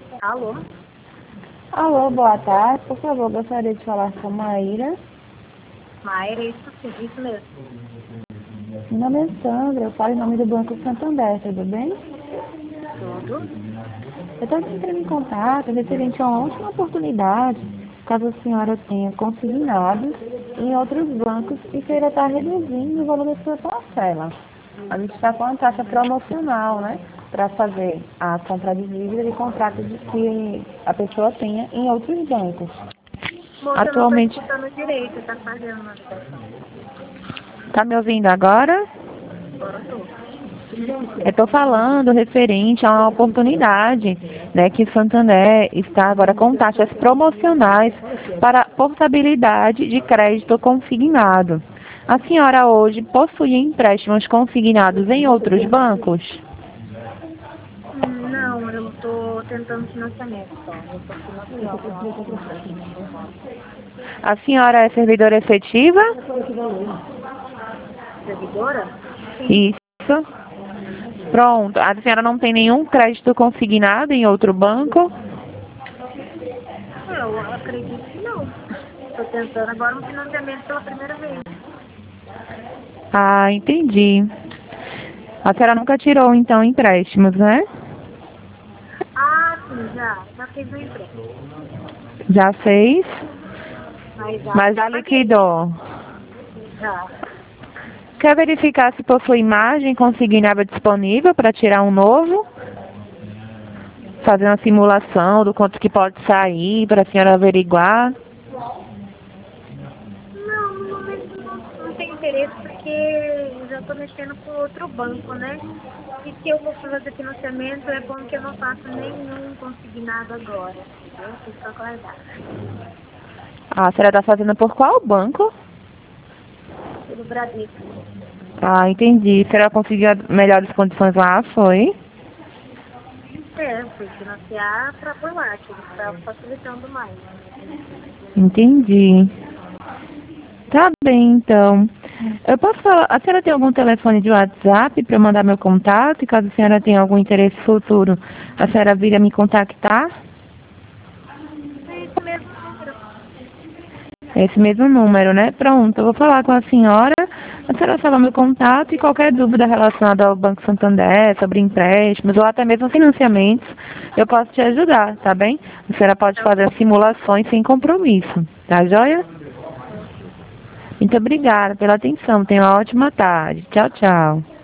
Alô? Alô, boa tarde. Por favor, gostaria de falar com a Maíra. Maíra, isso sim, isso mesmo. Meu nome é Sandra, eu falo em nome do Banco Santander, tudo bem? Tudo? Eu estou entrando em contato referente a uma última oportunidade, caso a senhora tenha consignados em outros bancos e queira estar reduzindo o valor da sua parcela. A gente está com uma taxa promocional, né? Para fazer a compra de dívida de contratos que a pessoa tenha em outros bancos. Moça, eu não estou Atualmente, escutando direito, tá fazendo uma ligação. está me ouvindo agora? Agora eu tô. Eu estou falando referente a uma oportunidade, né, que Santander está agora com taxas promocionais para portabilidade de crédito consignado. A senhora hoje possui empréstimos consignados em outros bancos? Não, eu tô tentando financiamento só. Eu tô financiando um empréstimo no banco. A senhora é servidora efetiva? Servidora? Sim. Isso. Pronto. A senhora não tem nenhum crédito consignado em outro banco? Eu acredito que não. Tô tentando agora um financiamento pela primeira vez. Ah, entendi. A senhora nunca tirou, então, empréstimos, né? Ah, sim, já fiz o empréstimo. Já fez, Mas mas já já paguei. liquidou. Já. Quer verificar se possui imagem consignada disponível para tirar um novo? Fazer uma simulação do quanto que pode sair para a senhora averiguar? Não, no momento não tem interesse porque eu já estou mexendo com outro banco, né? E se eu vou fazer financiamento, é bom que eu não faça nenhum consignado agora, entendeu? Tem que aguardar. Ah, a senhora está fazendo por qual banco? Pelo Bradesco. Ah, entendi. A senhora conseguiu melhores condições lá, foi? É, eu fui financiar por lá, que ele está facilitando mais. Entendi. Tá bem, então. Eu posso falar, a senhora tem algum telefone de WhatsApp para eu mandar meu contato? E caso a senhora tenha algum interesse futuro, a senhora vir a me contactar? É esse mesmo número. Esse mesmo número, né? Pronto, eu vou falar com a senhora salvar meu contato e qualquer dúvida relacionada ao Banco Santander, sobre empréstimos ou até mesmo financiamentos, eu posso te ajudar, tá bem? A senhora pode É fazer ok. as simulações sem compromisso, tá joia? Ok. Muito obrigada pela atenção, tenha uma ótima tarde. Tchau, tchau.